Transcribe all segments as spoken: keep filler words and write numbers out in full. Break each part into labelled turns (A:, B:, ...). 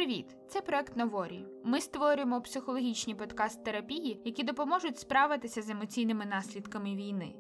A: Привіт! Це проект Новорі. Ми створюємо психологічні подкаст-терапії, які допоможуть справитися з емоційними наслідками війни.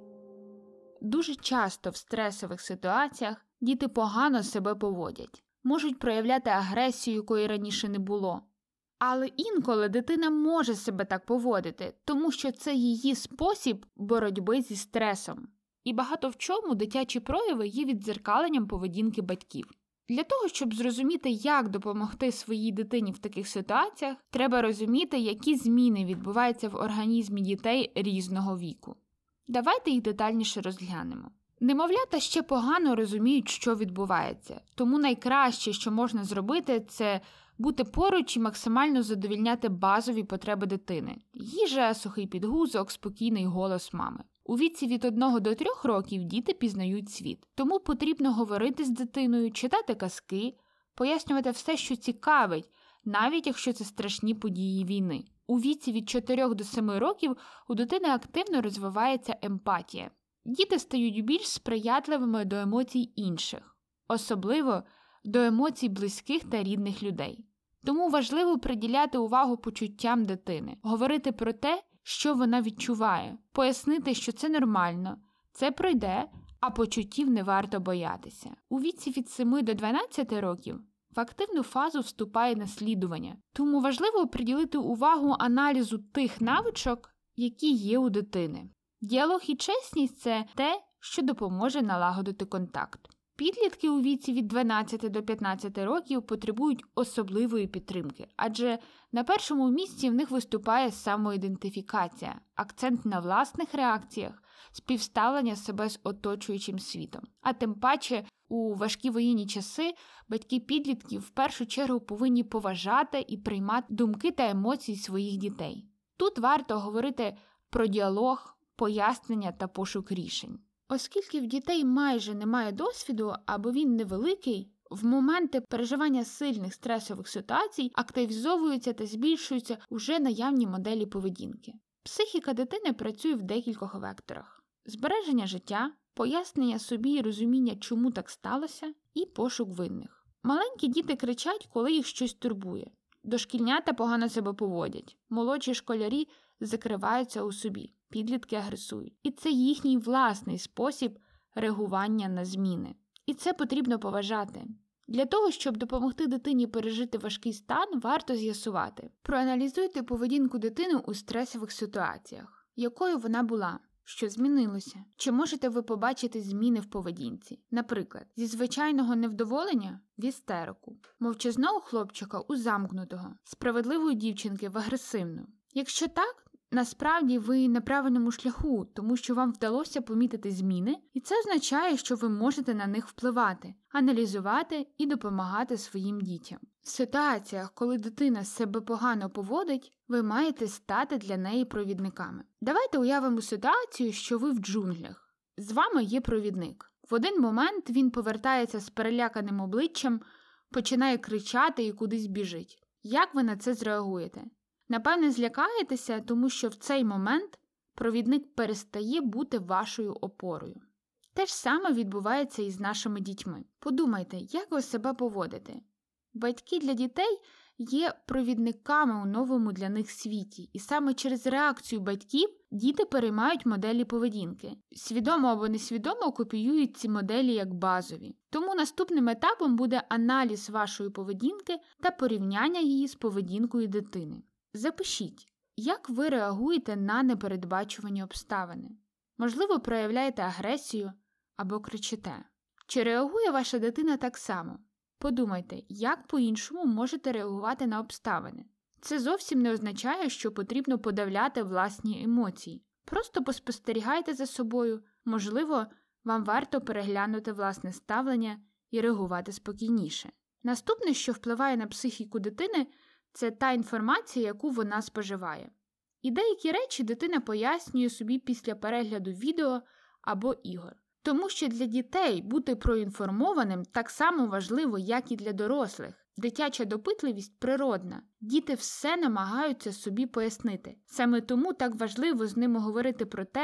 A: Дуже часто в стресових ситуаціях діти погано себе поводять, можуть проявляти агресію, якої раніше не було. Але інколи дитина може себе так поводити, тому що це її спосіб боротьби зі стресом. І багато в чому дитячі прояви є віддзеркаленням поведінки батьків. Для того, щоб зрозуміти, як допомогти своїй дитині в таких ситуаціях, треба розуміти, які зміни відбуваються в організмі дітей різного віку. Давайте їх детальніше розглянемо. Немовлята ще погано розуміють, що відбувається, тому найкраще, що можна зробити, це бути поруч і максимально задовільняти базові потреби дитини – їжа, сухий підгузок, спокійний голос мами. У віці від одного до трьох років діти пізнають світ, тому потрібно говорити з дитиною, читати казки, пояснювати все, що цікавить, навіть якщо це страшні події війни. У віці від чотирьох до семи років у дитини активно розвивається емпатія. Діти стають більш сприятливими до емоцій інших, особливо до емоцій близьких та рідних людей. Тому важливо приділяти увагу почуттям дитини, говорити про те, що вона відчуває, пояснити, що це нормально, це пройде, а почуттів не варто боятися. У віці від семи до дванадцяти років в активну фазу вступає наслідування, тому важливо приділити увагу аналізу тих навичок, які є у дитини. Діалог і чесність – це те, що допоможе налагодити контакт. Підлітки у віці від дванадцяти до п'ятнадцяти років потребують особливої підтримки, адже на першому місці в них виступає самоідентифікація, акцент на власних реакціях, співставлення себе з оточуючим світом. А тим паче у важкі воєнні часи батьки підлітків в першу чергу повинні поважати і приймати думки та емоції своїх дітей. Тут варто говорити про діалог, пояснення та пошук рішень. Оскільки в дітей майже немає досвіду або він невеликий, в моменти переживання сильних стресових ситуацій активізовуються та збільшуються уже наявні моделі поведінки. Психіка дитини працює в декількох векторах: збереження життя, пояснення собі і розуміння, чому так сталося, і пошук винних. Маленькі діти кричать, коли їх щось турбує. Дошкільнята погано себе поводять. Молодші школярі закриваються у собі. Підлітки агресують. І це їхній власний спосіб реагування на зміни. І це потрібно поважати. Для того, щоб допомогти дитині пережити важкий стан, варто з'ясувати. Проаналізуйте поведінку дитини у стресових ситуаціях. Якою вона була? Що змінилося? Чи можете ви побачити зміни в поведінці? Наприклад, зі звичайного невдоволення в істерику, мовчазного хлопчика у замкнутого, справедливої дівчинки в агресивну. Якщо так, насправді ви на правильному шляху, тому що вам вдалося помітити зміни, і це означає, що ви можете на них впливати, аналізувати і допомагати своїм дітям. В ситуаціях, коли дитина себе погано поводить, ви маєте стати для неї провідниками. Давайте уявимо ситуацію, що ви в джунглях. З вами є провідник. В один момент він повертається з переляканим обличчям, починає кричати і кудись біжить. Як ви на це зреагуєте? Напевне, злякаєтеся, тому що в цей момент провідник перестає бути вашою опорою. Те ж саме відбувається і з нашими дітьми. Подумайте, як ви себе поводите. Батьки для дітей є провідниками у новому для них світі, і саме через реакцію батьків діти переймають моделі поведінки. Свідомо або несвідомо копіюють ці моделі як базові. Тому наступним етапом буде аналіз вашої поведінки та порівняння її з поведінкою дитини. Запишіть, як ви реагуєте на непередбачувані обставини. Можливо, проявляєте агресію або кричите. Чи реагує ваша дитина так само? Подумайте, як по-іншому можете реагувати на обставини. Це зовсім не означає, що потрібно подавляти власні емоції. Просто поспостерігайте за собою. Можливо, вам варто переглянути власне ставлення і реагувати спокійніше. Наступне, що впливає на психіку дитини – це та інформація, яку вона споживає. І деякі речі дитина пояснює собі після перегляду відео або ігор. Тому що для дітей бути проінформованим так само важливо, як і для дорослих. Дитяча допитливість природна. Діти все намагаються собі пояснити. Саме тому так важливо з ними говорити про те,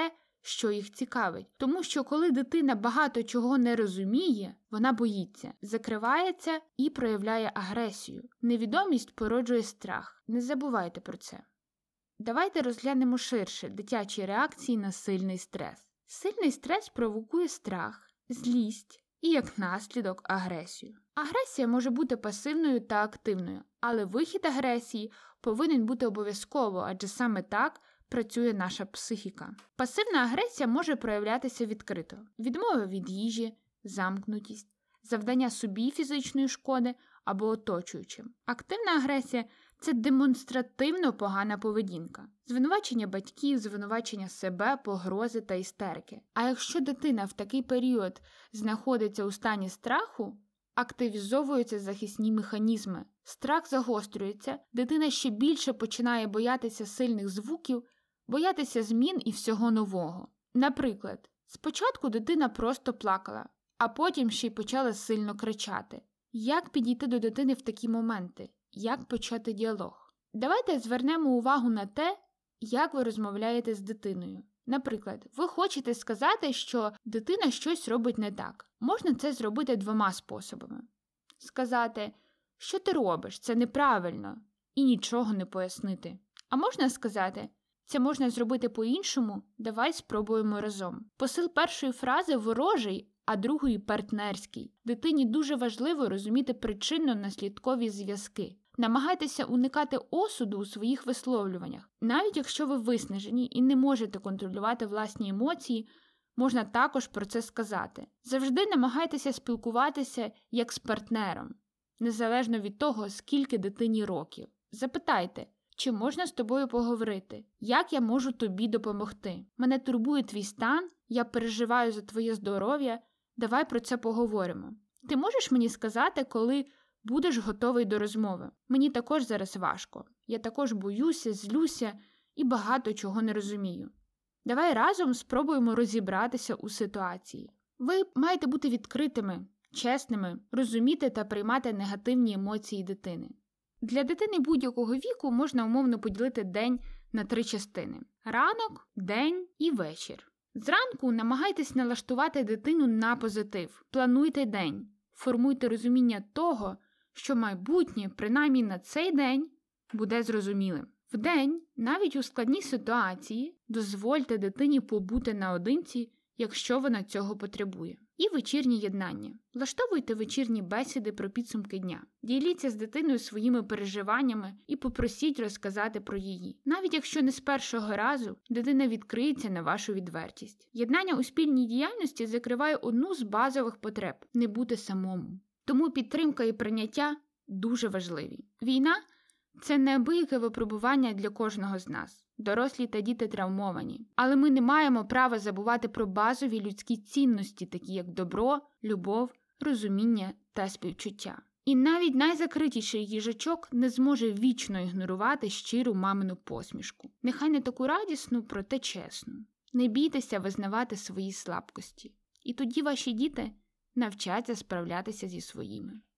A: що їх цікавить. Тому що коли дитина багато чого не розуміє, вона боїться, закривається і проявляє агресію. Невідомість породжує страх. Не забувайте про це. Давайте розглянемо ширше дитячі реакції на сильний стрес. Сильний стрес провокує страх, злість і, як наслідок, агресію. Агресія може бути пасивною та активною, але вихід агресії повинен бути обов'язково, адже саме так працює наша психіка. Пасивна агресія може проявлятися відкрито. Відмова від їжі, замкнутість, завдання собі фізичної шкоди або оточуючим. Активна агресія – це демонстративно погана поведінка. Звинувачення батьків, звинувачення себе, погрози та істерики. А якщо дитина в такий період знаходиться у стані страху, активізовуються захисні механізми. Страх загострюється, дитина ще більше починає боятися сильних звуків, боятися змін і всього нового. Наприклад, спочатку дитина просто плакала, а потім ще й почала сильно кричати. Як підійти до дитини в такі моменти? Як почати діалог? Давайте звернемо увагу на те, як ви розмовляєте з дитиною. Наприклад, ви хочете сказати, що дитина щось робить не так. Можна це зробити двома способами. Сказати, що ти робиш, це неправильно, і нічого не пояснити. А можна сказати, це можна зробити по-іншому, давай спробуємо разом. Посил першої фрази ворожий, а другої партнерський. Дитині дуже важливо розуміти причинно-наслідкові зв'язки. Намагайтеся уникати осуду у своїх висловлюваннях. Навіть якщо ви виснажені і не можете контролювати власні емоції, можна також про це сказати. Завжди намагайтеся спілкуватися як з партнером, незалежно від того, скільки дитині років. Запитайте, чи можна з тобою поговорити? Як я можу тобі допомогти? Мене турбує твій стан, я переживаю за твоє здоров'я, давай про це поговоримо. Ти можеш мені сказати, коли будеш готовий до розмови? Мені також зараз важко. Я також боюся, злюся і багато чого не розумію. Давай разом спробуємо розібратися у ситуації. Ви маєте бути відкритими, чесними, розуміти та приймати негативні емоції дитини. Для дитини будь-якого віку можна умовно поділити день на три частини – ранок, день і вечір. Зранку намагайтесь налаштувати дитину на позитив. Плануйте день. Формуйте розуміння того, що майбутнє, принаймні на цей день, буде зрозумілим. Вдень, навіть у складній ситуації, дозвольте дитині побути наодинці, якщо вона цього потребує. І вечірнє єднання. Влаштовуйте вечірні бесіди про підсумки дня. Діліться з дитиною своїми переживаннями і попросіть розказати про її. Навіть якщо не з першого разу, дитина відкриється на вашу відвертість. Єднання у спільній діяльності закриває одну з базових потреб – не бути самому. Тому підтримка і прийняття дуже важливі. Війна – це неабияке випробування для кожного з нас. Дорослі та діти травмовані. Але ми не маємо права забувати про базові людські цінності, такі як добро, любов, розуміння та співчуття. І навіть найзакритіший їжачок не зможе вічно ігнорувати щиру мамину посмішку. Нехай не таку радісну, проте чесну. Не бійтеся визнавати свої слабкості. І тоді ваші діти навчаться справлятися зі своїми.